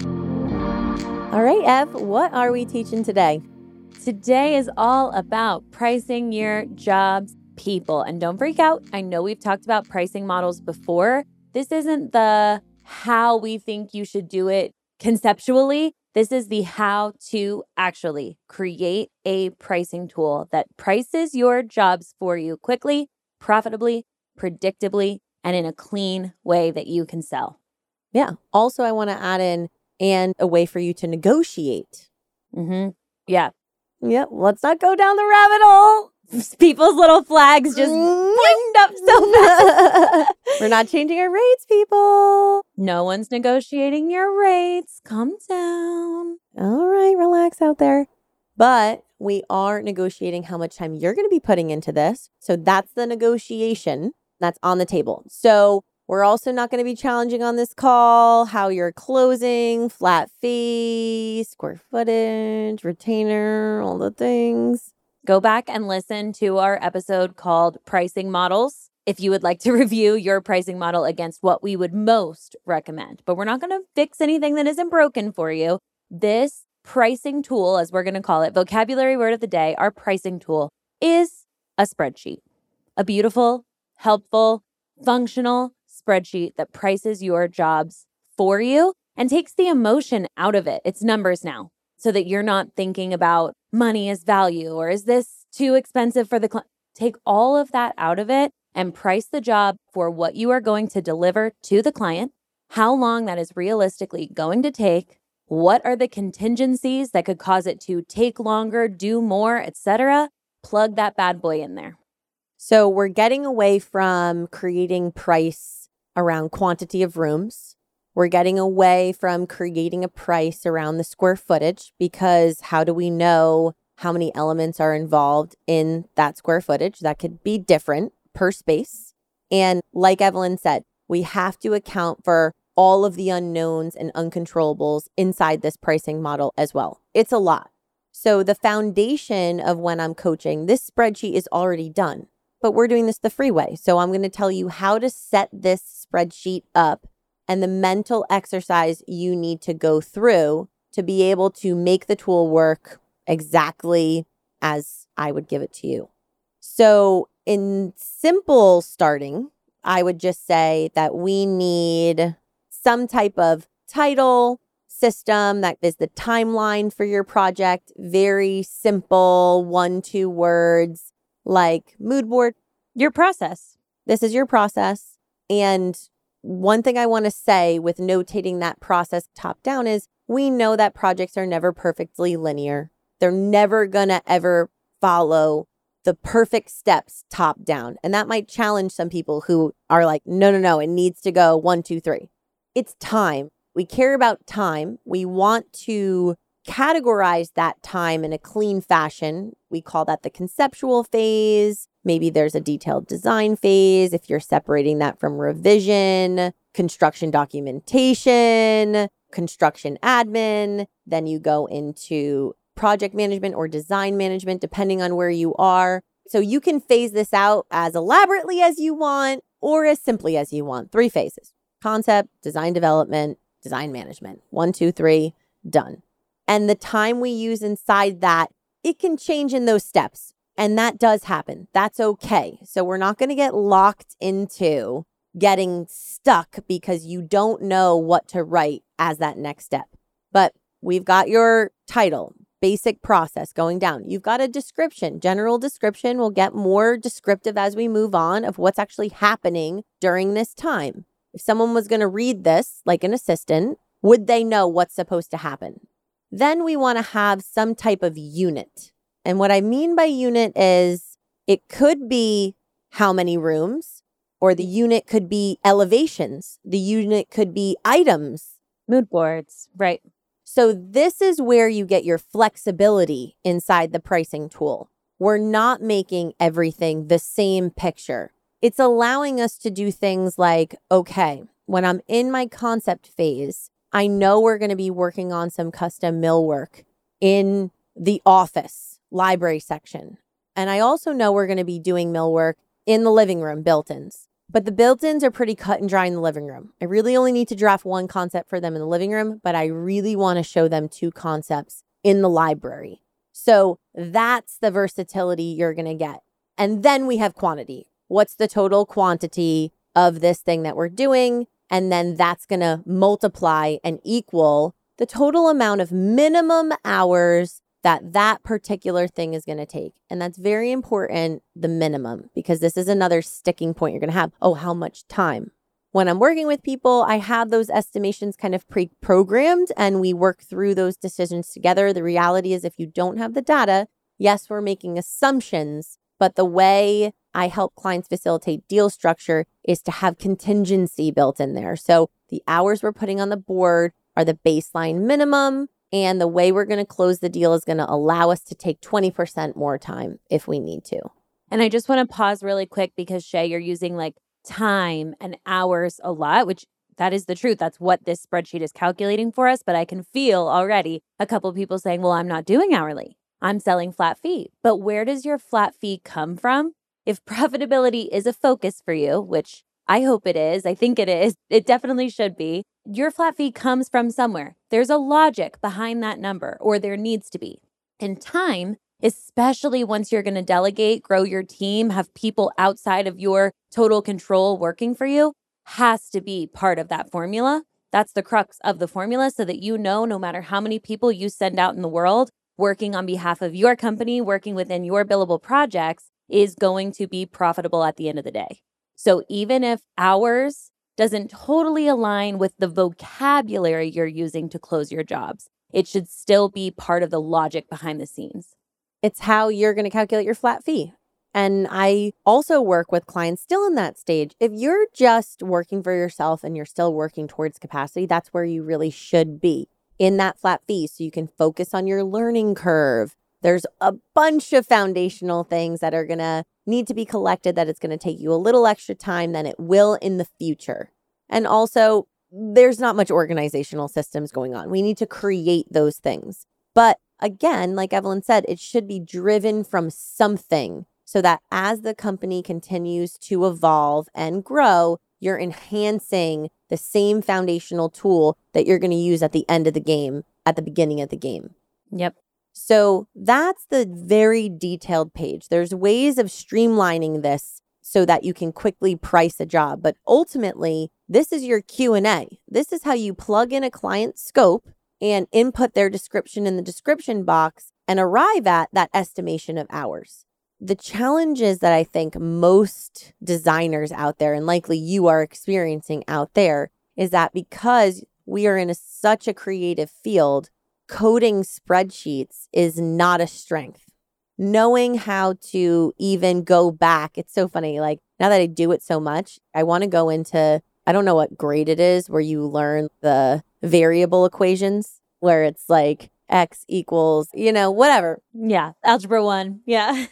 All right, Ev, what are we teaching today? Today is all about pricing your jobs, people. And don't freak out. I know we've talked about pricing models before. This isn't the how we think you should do it conceptually. This is the how to actually create a pricing tool that prices your jobs for you quickly, profitably, predictably, and in a clean way that you can sell. Yeah. Also, I want to add in and a way for you to negotiate. Yeah. Yep. Let's not go down the rabbit hole. People's little flags just pointed up so fast. We're not changing our rates, people. No one's negotiating your rates. Calm down. All right, relax out there. But we are negotiating how much time you're going to be putting into this. So that's the negotiation that's on the table. So we're also not going to be challenging on this call how you're closing, flat fee, square footage, retainer, all the things. Go back and listen to our episode called Pricing Models if you would like to review your pricing model against what we would most recommend. But we're not going to fix anything that isn't broken for you. This pricing tool, as we're going to call it, vocabulary word of the day, our pricing tool is a spreadsheet. A beautiful, helpful, functional spreadsheet that prices your jobs for you and takes the emotion out of it. It's numbers now, so that you're not thinking about money as value or is this too expensive for the client. Take all of that out of it and price the job for what you are going to deliver to the client, how long that is realistically going to take, what are the contingencies that could cause it to take longer, do more, etc. Plug that bad boy in there. So we're getting away from creating price around quantity of rooms. We're getting away from creating a price around the square footage, because how do we know how many elements are involved in that square footage? That could be different per space. And like Evelyn said, we have to account for all of the unknowns and uncontrollables inside this pricing model as well. It's a lot. So the foundation of when I'm coaching, this spreadsheet is already done, but we're doing this the free way. So I'm going to tell you how to set this spreadsheet up and the mental exercise you need to go through to be able to make the tool work exactly as I would give it to you. So in simple starting, I would just say that we need some type of title system that is the timeline for your project. Very simple, 1-2 words like mood board. Your process. This is your process. And one thing I want to say with notating that process top down is we know that projects are never perfectly linear. They're never going to ever follow the perfect steps top down. And that might challenge some people who are like, no, it needs to go 1, 2, 3. It's time. We care about time. We want to categorize that time in a clean fashion. We call that the conceptual phase. Maybe there's a detailed design phase if you're separating that from revision, construction documentation, construction admin. Then you go into project management or design management, depending on where you are. So you can phase this out as elaborately as you want or as simply as you want. 3 phases: concept, design development, design management. 1, 2, 3, done. And the time we use inside that, it can change in those steps. And that does happen. That's okay. So we're not going to get locked into getting stuck because you don't know what to write as that next step. But we've got your title, basic process going down. You've got a description, general description. We'll get more descriptive as we move on of what's actually happening during this time. If someone was going to read this, like an assistant, would they know what's supposed to happen? Then we want to have some type of unit. And what I mean by unit is it could be how many rooms, or the unit could be elevations. The unit could be items. Mood boards, right. So this is where you get your flexibility inside the pricing tool. We're not making everything the same picture. It's allowing us to do things like, okay, when I'm in my concept phase, I know we're going to be working on some custom millwork in the office library section. And I also know we're going to be doing millwork in the living room built-ins. But the built-ins are pretty cut and dry in the living room. I really only need to draft one concept for them in the living room, but I really want to show them two concepts in the library. So that's the versatility you're going to get. And then we have quantity. What's the total quantity of this thing that we're doing? And then that's going to multiply and equal the total amount of minimum hours that particular thing is going to take. And that's very important, the minimum, because this is another sticking point you're going to have. Oh, how much time? When I'm working with people, I have those estimations kind of pre-programmed and we work through those decisions together. The reality is if you don't have the data, yes, we're making assumptions, but the way I help clients facilitate deal structure is to have contingency built in there. So the hours we're putting on the board are the baseline minimum, and the way we're going to close the deal is going to allow us to take 20% more time if we need to. And I just want to pause really quick because Shay, you're using like time and hours a lot, which that is the truth. That's what this spreadsheet is calculating for us. But I can feel already a couple of people saying, well, I'm not doing hourly. I'm selling flat fee. But where does your flat fee come from? If profitability is a focus for you, which I hope it is, I think it is, it definitely should be, your flat fee comes from somewhere. There's a logic behind that number, or there needs to be. And time, especially once you're going to delegate, grow your team, have people outside of your total control working for you, has to be part of that formula. That's the crux of the formula, so that you know no matter how many people you send out in the world, working on behalf of your company, working within your billable projects, is going to be profitable at the end of the day. So even if hours doesn't totally align with the vocabulary you're using to close your jobs, it should still be part of the logic behind the scenes. It's how you're going to calculate your flat fee. And I also work with clients still in that stage. If you're just working for yourself and you're still working towards capacity, that's where you really should be, in that flat fee, so you can focus on your learning curve. There's a bunch of foundational things that are going to need to be collected that it's going to take you a little extra time than it will in the future. And also, there's not much organizational systems going on. We need to create those things. But again, like Evelyn said, it should be driven from something, so that as the company continues to evolve and grow, you're enhancing the same foundational tool that you're going to use at the end of the game, at the beginning of the game. Yep. So that's the very detailed page. There's ways of streamlining this so that you can quickly price a job. But ultimately, this is your Q&A. This is how you plug in a client's scope and input their description in the description box and arrive at that estimation of hours. The challenges that I think most designers out there, and likely you are experiencing out there, is that because we are in such a creative field, coding spreadsheets is not a strength. Knowing how to even go back, it's so funny. Like, now that I do it so much, I want to go into, I don't know what grade it is, where you learn the variable equations, where it's like X equals, whatever. Yeah. Algebra 1. Yeah.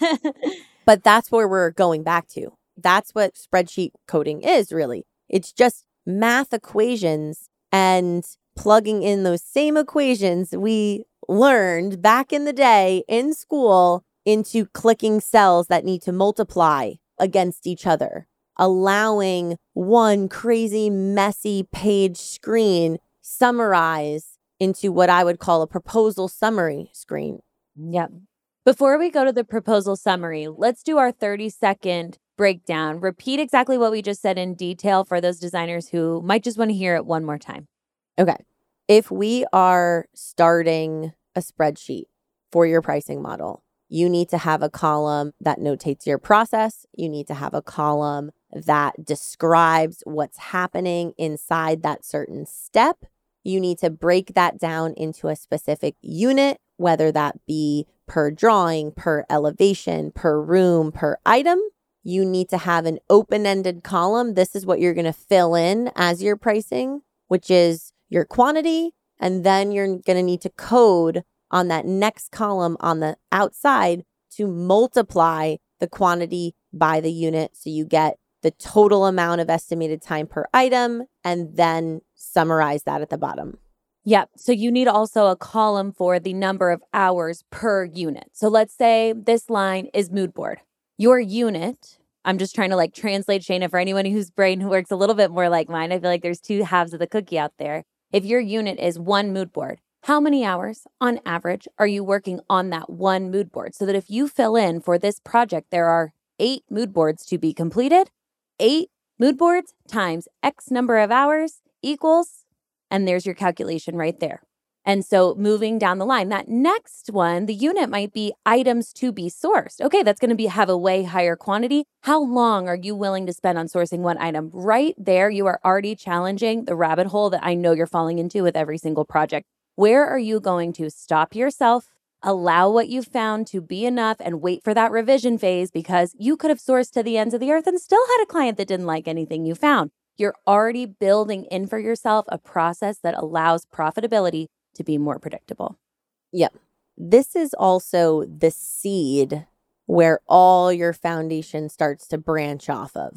But that's where we're going back to. That's what spreadsheet coding is, really. It's just math equations and plugging in those same equations we learned back in the day in school into clicking cells that need to multiply against each other, allowing one crazy, messy page screen summarize into what I would call a proposal summary screen. Yep. Before we go to the proposal summary, let's do our 30-second breakdown. Repeat exactly what we just said in detail for those designers who might just want to hear it one more time. Okay. If we are starting a spreadsheet for your pricing model, you need to have a column that notates your process. You need to have a column that describes what's happening inside that certain step. You need to break that down into a specific unit, whether that be per drawing, per elevation, per room, per item. You need to have an open-ended column. This is what you're going to fill in as your pricing, which is your quantity. And then you're going to need to code on that next column on the outside to multiply the quantity by the unit. So you get the total amount of estimated time per item, and then summarize that at the bottom. Yep. So you need also a column for the number of hours per unit. So let's say this line is mood board. Your unit I'm just trying to like translate, Shayna, for anyone whose brain works a little bit more like mine. I feel like there's two halves of the cookie out there. If your unit is one mood board, how many hours on average are you working on that one mood board? So that if you fill in for this project, there are 8 mood boards to be completed, 8 mood boards times X number of hours equals, and there's your calculation right there. And so moving down the line, that next one, the unit might be items to be sourced. Okay, that's going to have a way higher quantity. How long are you willing to spend on sourcing one item? Right there, you are already challenging the rabbit hole that I know you're falling into with every single project. Where are you going to stop yourself, allow what you found to be enough, and wait for that revision phase? Because you could have sourced to the ends of the earth and still had a client that didn't like anything you found. You're already building in for yourself a process that allows profitability to be more predictable. Yep. This is also the seed where all your foundation starts to branch off of.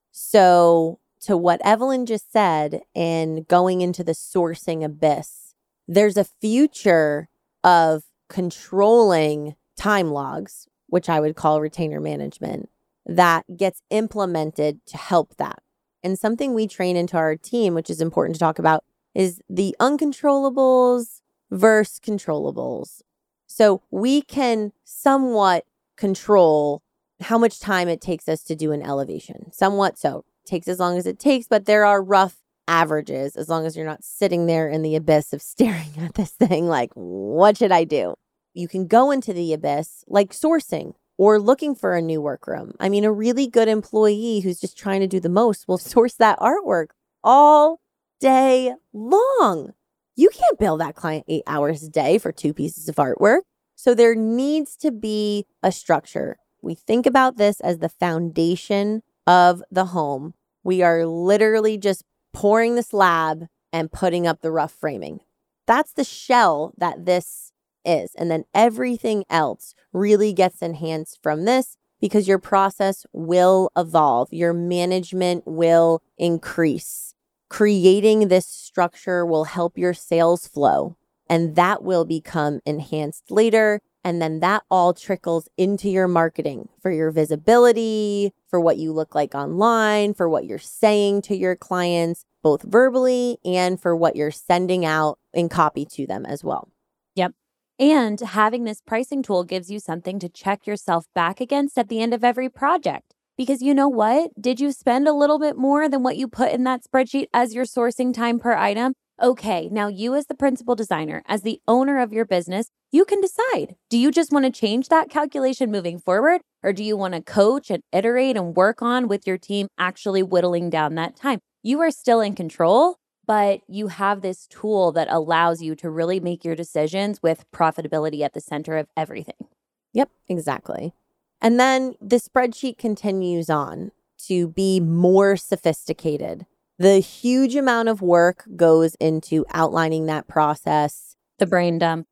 So to what Evelyn just said, and going into the sourcing abyss, there's a future of controlling time logs, which I would call retainer management, that gets implemented to help that. And something we train into our team, which is important to talk about, is the uncontrollables versus controllables. So we can somewhat control how much time it takes us to do an elevation. Somewhat so. It takes as long as it takes, but there are rough averages as long as you're not sitting there in the abyss of staring at this thing like, what should I do? You can go into the abyss like sourcing or looking for a new workroom. I mean, a really good employee who's just trying to do the most will source that artwork all day long. You can't bill that client 8 hours a day for 2 pieces of artwork. So there needs to be a structure. We think about this as the foundation of the home. We are literally just pouring the slab and putting up the rough framing. That's the shell that this is. And then everything else really gets enhanced from this because your process will evolve. Your management will increase. Creating this structure will help your sales flow, and that will become enhanced later. And then that all trickles into your marketing for your visibility, for what you look like online, for what you're saying to your clients, both verbally and for what you're sending out in copy to them as well. Yep. And having this pricing tool gives you something to check yourself back against at the end of every project. Because you know what? Did you spend a little bit more than what you put in that spreadsheet as your sourcing time per item? Okay, now you as the principal designer, as the owner of your business, you can decide. Do you just want to change that calculation moving forward? Or do you want to coach and iterate and work on with your team actually whittling down that time? You are still in control, but you have this tool that allows you to really make your decisions with profitability at the center of everything. Yep, exactly. And then the spreadsheet continues on to be more sophisticated. The huge amount of work goes into outlining that process. The brain dump.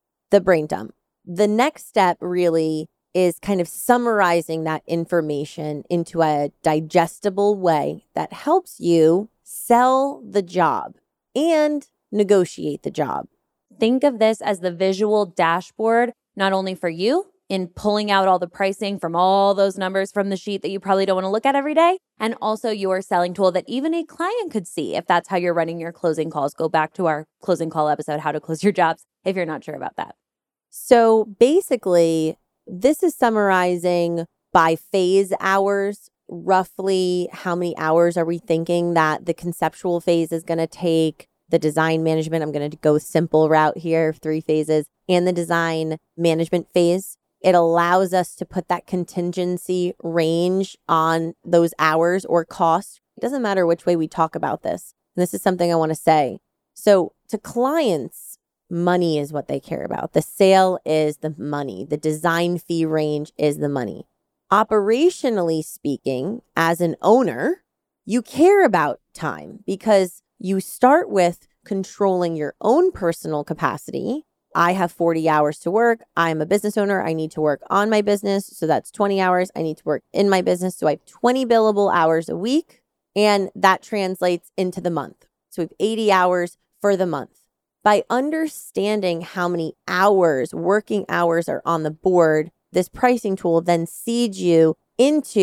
The next step really is kind of summarizing that information into a digestible way that helps you sell the job and negotiate the job. Think of this as the visual dashboard, not only for you, in pulling out all the pricing from all those numbers from the sheet that you probably don't want to look at every day, and also your selling tool that even a client could see if that's how you're running your closing calls. Go back to our closing call episode, How to Close Your Jobs, if you're not sure about that. So basically, this is summarizing by phase hours, roughly how many hours are we thinking that the conceptual phase is going to take, the design management, I'm going to go simple route here, 3 phases, and the design management phase. It allows us to put that contingency range on those hours or costs. It doesn't matter which way we talk about this. And this is something I want to say. So to clients, money is what they care about. The sale is the money. The design fee range is the money. Operationally speaking, as an owner, you care about time because you start with controlling your own personal capacity. I have 40 hours to work. I'm a business owner. I need to work on my business. So that's 20 hours. I need to work in my business. So I have 20 billable hours a week. And that translates into the month. So we have 80 hours for the month. By understanding how many hours, working hours are on the board, this pricing tool then seeds you into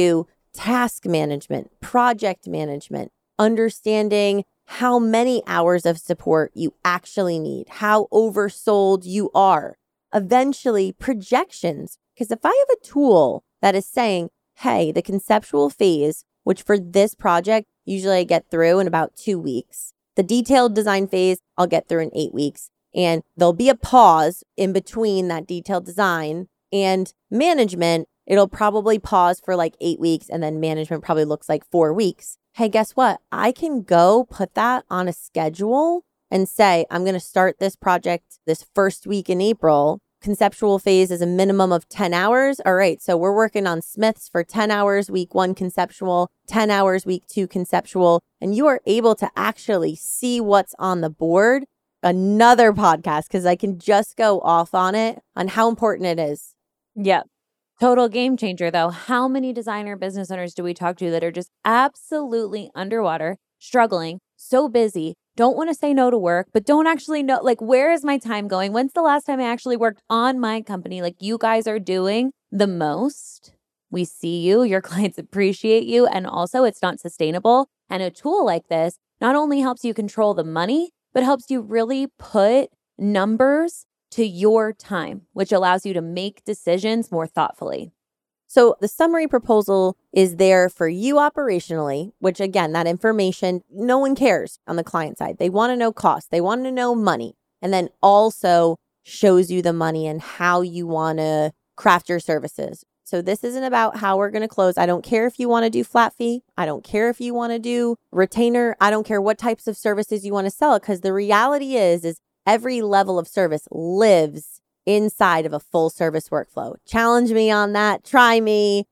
task management, project management, understanding how many hours of support you actually need, how oversold you are. Eventually, projections. Because if I have a tool that is saying, hey, the conceptual phase, which for this project, usually I get through in about 2 weeks. The detailed design phase, I'll get through in 8 weeks. And there'll be a pause in between that detailed design and management. It'll probably pause for like 8 weeks, and then management probably looks like 4 weeks. Hey, guess what? I can go put that on a schedule and say, I'm going to start this project this first week in April. Conceptual phase is a minimum of 10 hours. All right, so we're working on Smiths for 10 hours, week 1 conceptual, 10 hours, week 2 conceptual, and you are able to actually see what's on the board. Another podcast, because I can just go off on it, on how important it is. Yeah. Total game changer, though. How many designer business owners do we talk to that are just absolutely underwater, struggling, so busy, don't want to say no to work, but don't actually know, like, where is my time going? When's the last time I actually worked on my company? Like, you guys are doing the most. We see you, your clients appreciate you, and also it's not sustainable. And a tool like this not only helps you control the money, but helps you really put numbers to your time, which allows you to make decisions more thoughtfully. So the summary proposal is there for you operationally, which again, that information, no one cares on the client side. They want to know cost. They want to know money. And then also shows you the money and how you want to craft your services. So this isn't about how we're going to close. I don't care if you want to do flat fee. I don't care if you want to do retainer. I don't care what types of services you want to sell, because the reality is every level of service lives inside of a full service workflow. Challenge me on that. Try me.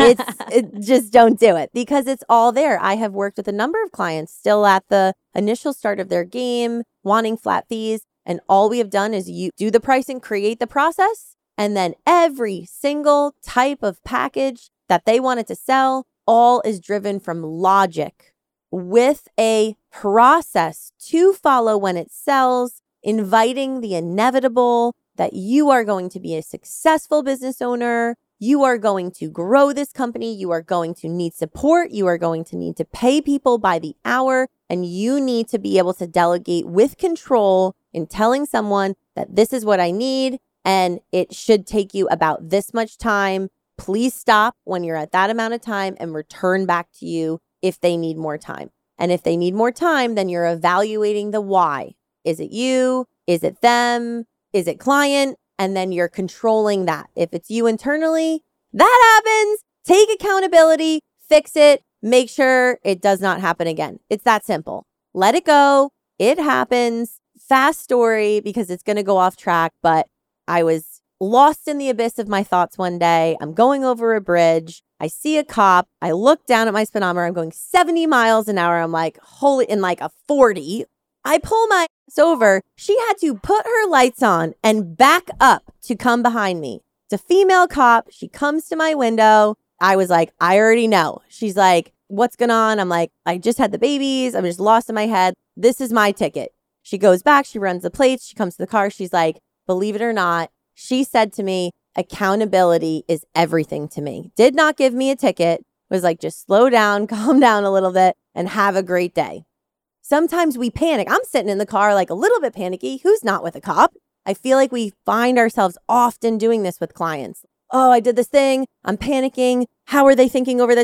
Just don't do it, because it's all there. I have worked with a number of clients still at the initial start of their game, wanting flat fees. And all we have done is you do the pricing, create the process, and then every single type of package that they wanted to sell, all is driven from logic with a process to follow when it sells, inviting the inevitable, that you are going to be a successful business owner. You are going to grow this company. You are going to need support. You are going to need to pay people by the hour. And you need to be able to delegate with control in telling someone that this is what I need, and it should take you about this much time. Please stop when you're at that amount of time and return back to you if they need more time. And if they need more time, then you're evaluating the why. Is it you? Is it them? Is it client? And then you're controlling that. If it's you internally, that happens. Take accountability, fix it, make sure it does not happen again. It's that simple. Let it go. It happens. Fast story, because it's going to go off track. But I was lost in the abyss of my thoughts one day. I'm going over a bridge. I see a cop. I look down at my speedometer. I'm going 70 miles an hour. I'm like, holy, in like a 40. I pull my ass over. She had to put her lights on and back up to come behind me. It's a female cop. She comes to my window. I was like, I already know. She's like, what's going on? I'm like, I just had the babies. I'm just lost in my head. This is my ticket. She goes back. She runs the plates. She comes to the car. She's like, believe it or not, she said to me, accountability is everything to me. Did not give me a ticket. Was like, just slow down, calm down a little bit, and have a great day. Sometimes we panic. I'm sitting in the car like a little bit panicky. Who's not with a cop? I feel like we find ourselves often doing this with clients. Oh, I did this thing. I'm panicking. How are they thinking over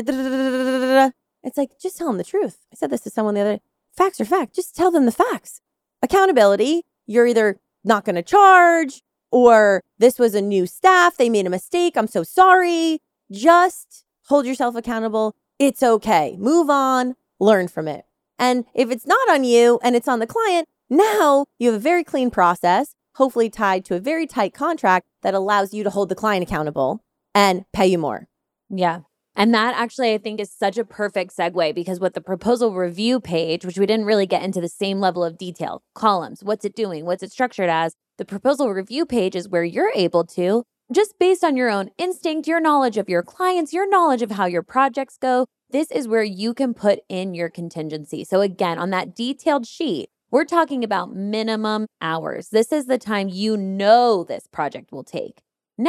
that? It's like, just tell them the truth. I said this to someone the other day. Facts are fact. Just tell them the facts. Accountability. You're either not going to charge, or this was a new staff. They made a mistake. I'm so sorry. Just hold yourself accountable. It's okay. Move on. Learn from it. And if it's not on you and it's on the client, now you have a very clean process, hopefully tied to a very tight contract that allows you to hold the client accountable and pay you more. Yeah. And that actually, I think, is such a perfect segue, because with the proposal review page, which we didn't really get into the same level of detail, columns, what's it doing, what's it structured as, the proposal review page is where you're able to, just based on your own instinct, your knowledge of your clients, your knowledge of how your projects go, this is where you can put in your contingency. So again, on that detailed sheet, we're talking about minimum hours. This is the time you know this project will take. Now,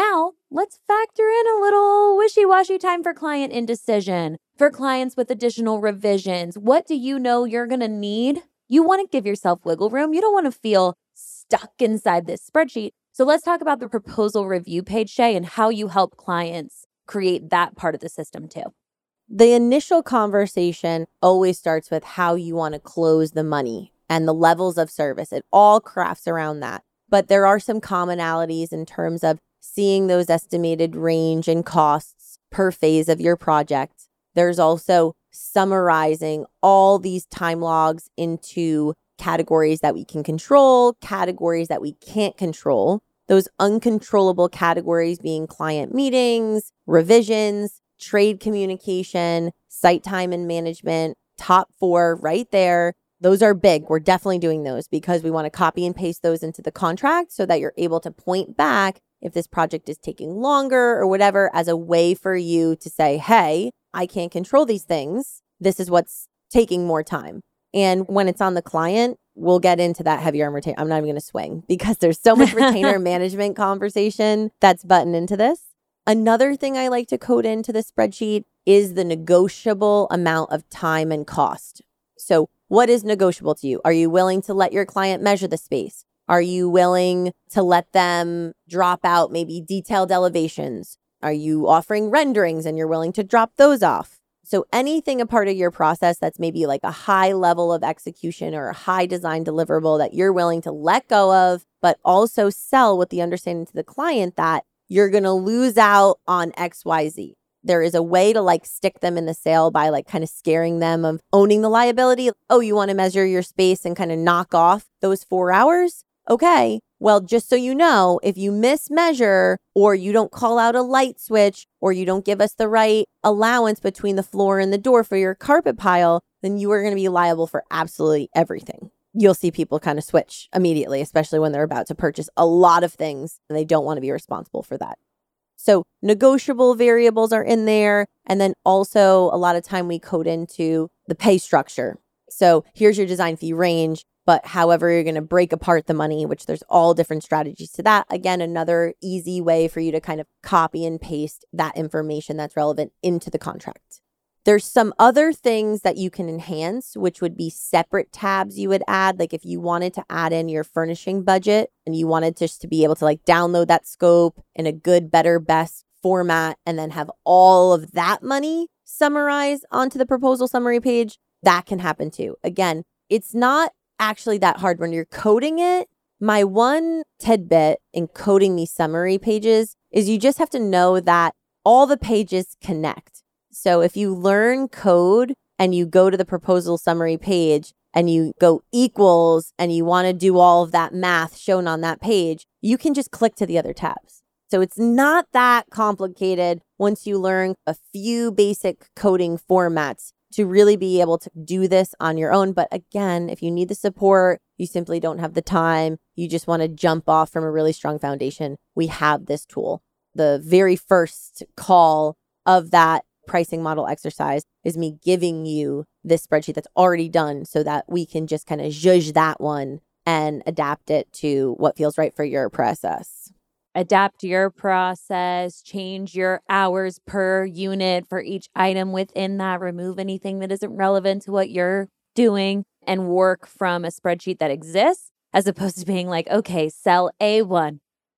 let's factor in a little wishy-washy time for client indecision, for clients with additional revisions. What do you know you're going to need? You want to give yourself wiggle room. You don't want to feel stuck inside this spreadsheet. So let's talk about the proposal review page, Shay, and how you help clients create that part of the system too. The initial conversation always starts with how you want to close the money and the levels of service. It all crafts around that. But there are some commonalities in terms of seeing those estimated range and costs per phase of your project. There's also summarizing all these time logs into categories that we can control, categories that we can't control. Those uncontrollable categories being client meetings, revisions, trade communication, site time and management, top 4 right there. Those are big. We're definitely doing those because we want to copy and paste those into the contract so that you're able to point back if this project is taking longer or whatever as a way for you to say, hey, I can't control these things. This is what's taking more time. And when it's on the client, we'll get into that heavier on retainer. I'm not even going to swing because there's so much retainer management conversation that's buttoned into this. Another thing I like to code into the spreadsheet is the negotiable amount of time and cost. So what is negotiable to you? Are you willing to let your client measure the space? Are you willing to let them drop out maybe detailed elevations? Are you offering renderings and you're willing to drop those off? So anything a part of your process that's maybe like a high level of execution or a high design deliverable that you're willing to let go of, but also sell with the understanding to the client that you're going to lose out on XYZ. There is a way to like stick them in the sale by like kind of scaring them of owning the liability. Oh, you want to measure your space and kind of knock off those 4 hours? Okay, well, just so you know, if you mismeasure or you don't call out a light switch or you don't give us the right allowance between the floor and the door for your carpet pile, then you are going to be liable for absolutely everything. You'll see people kind of switch immediately, especially when they're about to purchase a lot of things and they don't want to be responsible for that. So negotiable variables are in there. And then also a lot of time we code into the pay structure. So here's your design fee range, but however you're going to break apart the money, which there's all different strategies to that. Again, another easy way for you to kind of copy and paste that information that's relevant into the contract. There's some other things that you can enhance, which would be separate tabs you would add. Like if you wanted to add in your furnishing budget and you wanted just to be able to like download that scope in a good, better, best format and then have all of that money summarized onto the proposal summary page, that can happen too. Again, it's not actually that hard when you're coding it. My one tidbit in coding these summary pages is you just have to know that all the pages connect. So if you learn code and you go to the proposal summary page and you go equals and you want to do all of that math shown on that page, you can just click to the other tabs. So it's not that complicated once you learn a few basic coding formats to really be able to do this on your own. But again, if you need the support, you simply don't have the time, you just want to jump off from a really strong foundation, we have this tool. The very first call of that pricing model exercise is me giving you this spreadsheet that's already done so that we can just kind of zhuzh that one and adapt it to what feels right for your process. Adapt your process, change your hours per unit for each item within that, remove anything that isn't relevant to what you're doing, and work from a spreadsheet that exists as opposed to being like, okay, cell A1,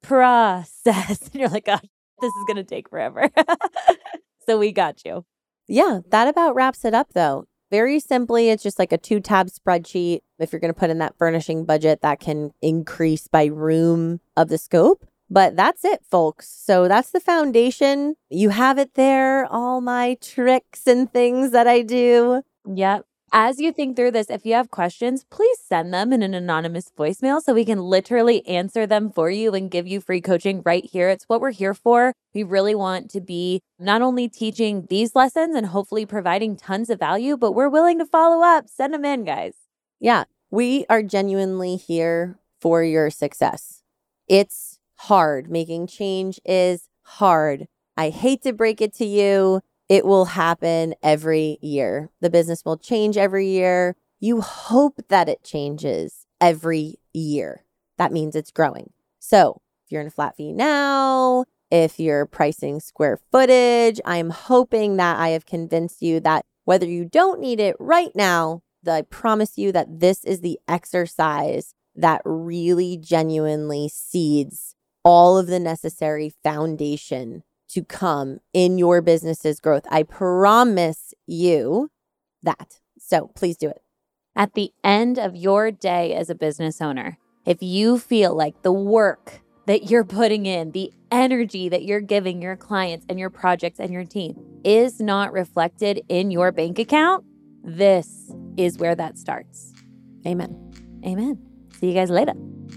process. And you're like, gosh, this is going to take forever. So we got you. Yeah, that about wraps it up though. Very simply, it's just like a 2-tab spreadsheet. If you're going to put in that furnishing budget, that can increase by room of the scope. But that's it, folks. So that's the foundation. You have it there, all my tricks and things that I do. Yep. As you think through this, if you have questions, please send them in an anonymous voicemail so we can literally answer them for you and give you free coaching right here. It's what we're here for. We really want to be not only teaching these lessons and hopefully providing tons of value, but we're willing to follow up. Send them in, guys. Yeah, we are genuinely here for your success. It's hard. Making change is hard. I hate to break it to you. It will happen every year. The business will change every year. You hope that it changes every year. That means it's growing. So if you're in a flat fee now if you're pricing square footage. I'm hoping that I have convinced you that whether you don't need it right now, I promise you that this is the exercise that really genuinely seeds all of the necessary foundation to come in your business's growth. I promise you that. So please do it. At the end of your day as a business owner, if you feel like the work that you're putting in, the energy that you're giving your clients and your projects and your team is not reflected in your bank account, this is where that starts. Amen. Amen. See you guys later.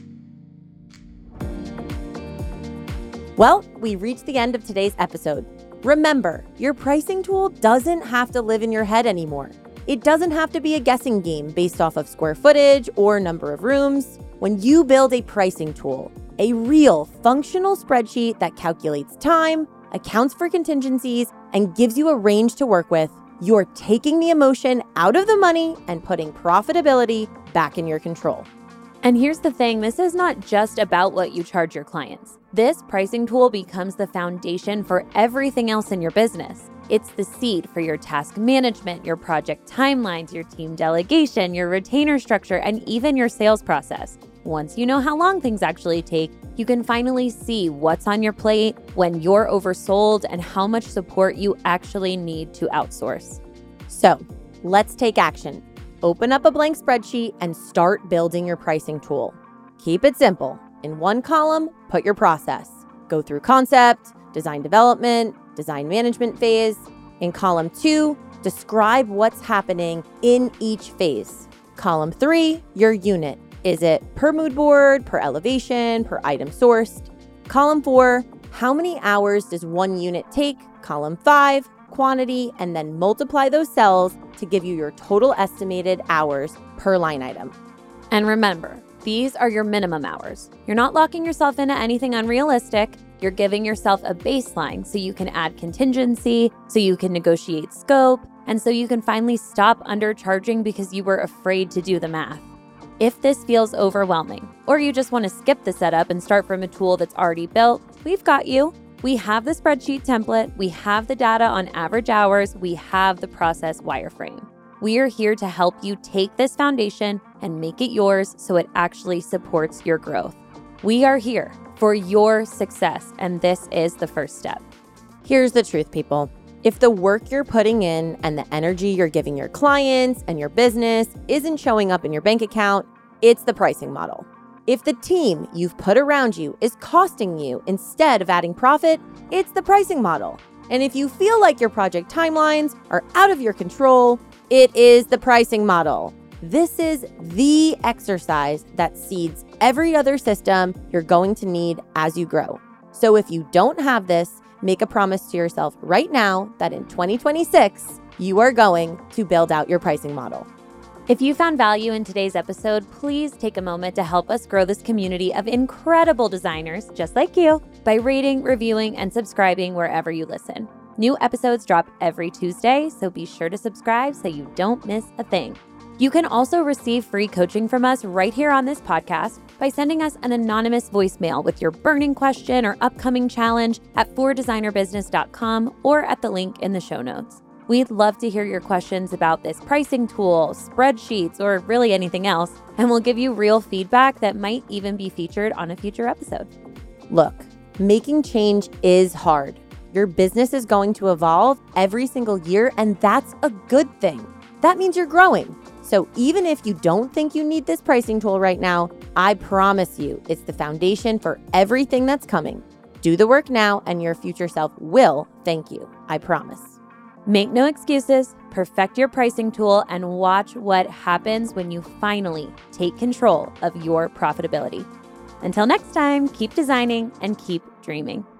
Well, we reached the end of today's episode. Remember, your pricing tool doesn't have to live in your head anymore. It doesn't have to be a guessing game based off of square footage or number of rooms. When you build a pricing tool, a real functional spreadsheet that calculates time, accounts for contingencies, and gives you a range to work with, you're taking the emotion out of the money and putting profitability back in your control. And here's the thing, this is not just about what you charge your clients. This pricing tool becomes the foundation for everything else in your business. It's the seed for your task management, your project timelines, your team delegation, your retainer structure, and even your sales process. Once you know how long things actually take, you can finally see what's on your plate, when you're oversold, and how much support you actually need to outsource. So let's take action. Open up a blank spreadsheet and start building your pricing tool. Keep it simple. In one column, put your process. Go through concept, design development, design management phase. In column 2, describe what's happening in each phase. Column 3, your unit. Is it per mood board, per elevation, per item sourced? Column 4, how many hours does one unit take? Column 5, quantity, and then multiply those cells to give you your total estimated hours per line item. And remember, these are your minimum hours. You're not locking yourself into anything unrealistic. You're giving yourself a baseline so you can add contingency, so you can negotiate scope, and so you can finally stop undercharging because you were afraid to do the math. If this feels overwhelming, or you just want to skip the setup and start from a tool that's already built, we've got you. We have the spreadsheet template, we have the data on average hours, we have the process wireframe. We are here to help you take this foundation and make it yours so it actually supports your growth. We are here for your success, and this is the first step. Here's the truth, people. If the work you're putting in and the energy you're giving your clients and your business isn't showing up in your bank account, it's the pricing model. If the team you've put around you is costing you instead of adding profit, it's the pricing model. And if you feel like your project timelines are out of your control, it is the pricing model. This is the exercise that seeds every other system you're going to need as you grow. So if you don't have this, make a promise to yourself right now that in 2026, you are going to build out your pricing model. If you found value in today's episode, please take a moment to help us grow this community of incredible designers just like you by rating, reviewing, and subscribing wherever you listen. New episodes drop every Tuesday, so be sure to subscribe so you don't miss a thing. You can also receive free coaching from us right here on this podcast by sending us an anonymous voicemail with your burning question or upcoming challenge at fordesignerbusiness.com or at the link in the show notes. We'd love to hear your questions about this pricing tool, spreadsheets, or really anything else, and we'll give you real feedback that might even be featured on a future episode. Look, making change is hard. Your business is going to evolve every single year, and that's a good thing. That means you're growing. So even if you don't think you need this pricing tool right now, I promise you it's the foundation for everything that's coming. Do the work now, and your future self will thank you. I promise. Make no excuses, perfect your pricing tool, and watch what happens when you finally take control of your profitability. Until next time, keep designing and keep dreaming.